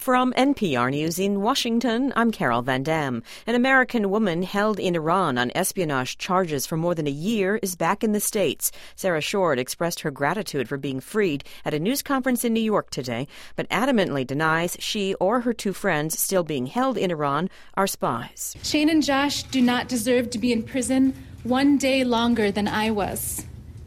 From NPR News in Washington, I'm Carol Van Dam. An American woman held in Iran on espionage charges for more than a year is back in the States. Sarah Short expressed her gratitude for being freed at a news conference in New York today, but adamantly denies she or her two friends still being held in Iran are spies. Shane and Josh do not deserve to be in prison one day longer than I was.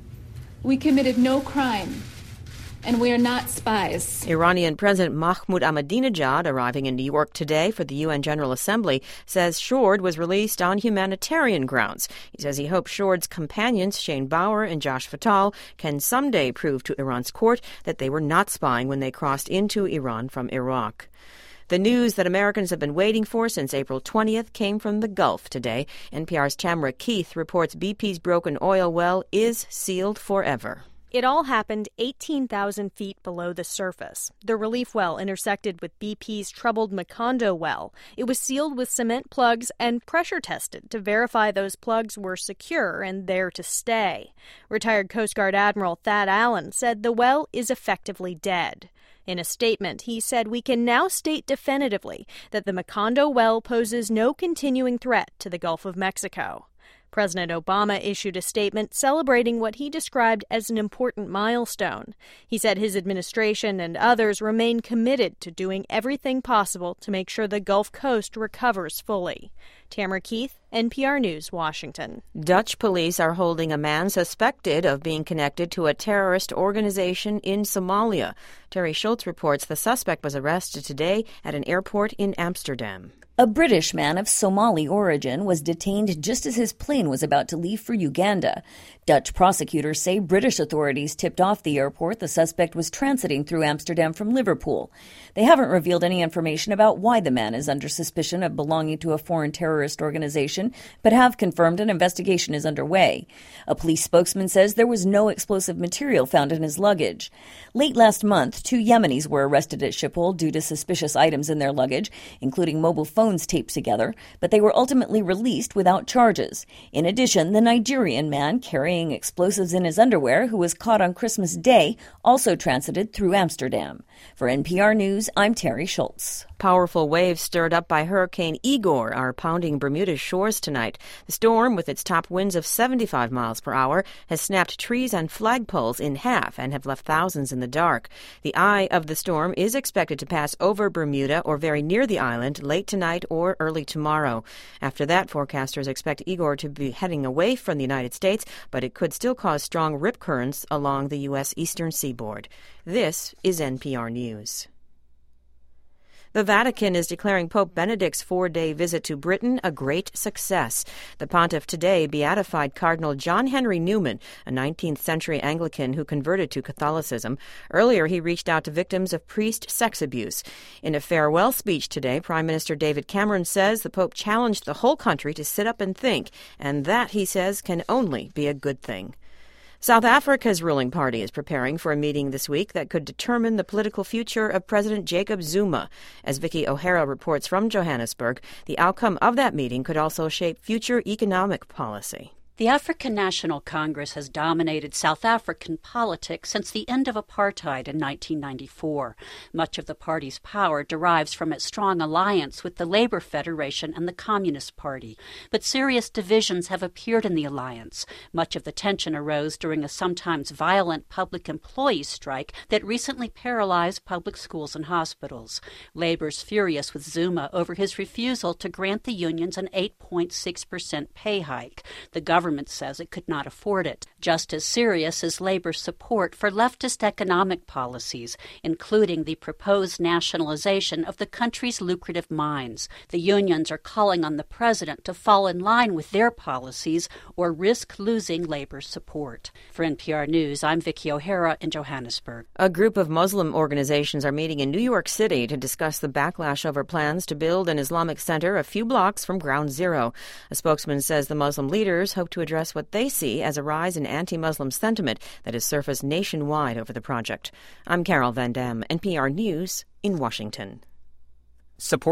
We committed no crime. And we are not spies. Iranian President Mahmoud Ahmadinejad, arriving in New York today for the UN General Assembly, says Shord was released on humanitarian grounds. He says he hopes Shord's companions, Shane Bauer and Josh Fatal, can someday prove to Iran's court that they were not spying when they crossed into Iran from Iraq. The news that Americans have been waiting for since April 20th came from the Gulf today. NPR's Tamara Keith reports BP's broken oil well is sealed forever. It all happened 18,000 feet below the surface. The relief well intersected with BP's troubled Macondo well. It was sealed with cement plugs and pressure tested to verify those plugs were secure and there to stay. Retired Coast Guard Admiral Thad Allen said the well is effectively dead. In a statement, he said, "We can now state definitively that the Macondo well poses no continuing threat to the Gulf of Mexico." President Obama issued a statement celebrating what he described as an important milestone. He said his administration and others remain committed to doing everything possible to make sure the Gulf Coast recovers fully. Tamara Keith, NPR News, Washington. Dutch police are holding a man suspected of being connected to a terrorist organization in Somalia. Terry Schultz reports the suspect was arrested today at an airport in Amsterdam. A British man of Somali origin was detained just as his plane was about to leave for Uganda. Dutch prosecutors say British authorities tipped off the airport the suspect was transiting through Amsterdam from Liverpool. They haven't revealed any information about why the man is under suspicion of belonging to a foreign terrorist organization, but have confirmed an investigation is underway. A police spokesman says there was no explosive material found in his luggage. Late last month, 2 Yemenis were arrested at Schiphol due to suspicious items in their luggage, including mobile phones taped together, but they were ultimately released without charges. In addition, the Nigerian man carrying explosives in his underwear, who was caught on Christmas Day, also transited through Amsterdam. For NPR News, I'm Terry Schultz. Powerful waves stirred up by Hurricane Igor are pounding Bermuda's shores tonight. The storm, with its top winds of 75 miles per hour, has snapped trees and flagpoles in half and have left thousands in the dark. The eye of the storm is expected to pass over Bermuda or very near the island late tonight or early tomorrow. After that, forecasters expect Igor to be heading away from the United States, but it could still cause strong rip currents along the U.S. eastern seaboard. This is NPR News. The Vatican is declaring Pope Benedict's 4-day visit to Britain a great success. The pontiff today beatified Cardinal John Henry Newman, a 19th-century Anglican who converted to Catholicism. Earlier, he reached out to victims of priest sex abuse. In a farewell speech today, Prime Minister David Cameron says the Pope challenged the whole country to sit up and think, and that, he says, can only be a good thing. South Africa's ruling party is preparing for a meeting this week that could determine the political future of President Jacob Zuma. As Vicky O'Hara reports from Johannesburg, the outcome of that meeting could also shape future economic policy. The African National Congress has dominated South African politics since the end of apartheid in 1994. Much of the party's power derives from its strong alliance with the Labour Federation and the Communist Party. But serious divisions have appeared in the alliance. Much of the tension arose during a sometimes violent public employees strike that recently paralyzed public schools and hospitals. Labour's furious with Zuma over his refusal to grant the unions an 8.6% pay hike. The government says it could not afford it. Just as serious is Labour's support for leftist economic policies, including the proposed nationalization of the country's lucrative mines. The unions are calling on the president to fall in line with their policies or risk losing Labour's support. For NPR News, I'm Vicky O'Hara in Johannesburg. A group of Muslim organizations are meeting in New York City to discuss the backlash over plans to build an Islamic center a few blocks from Ground Zero. A spokesman says the Muslim leaders hope to address what they see as a rise in anti-Muslim sentiment that has surfaced nationwide over the project. I'm Carol Van Dam, NPR News in Washington. Support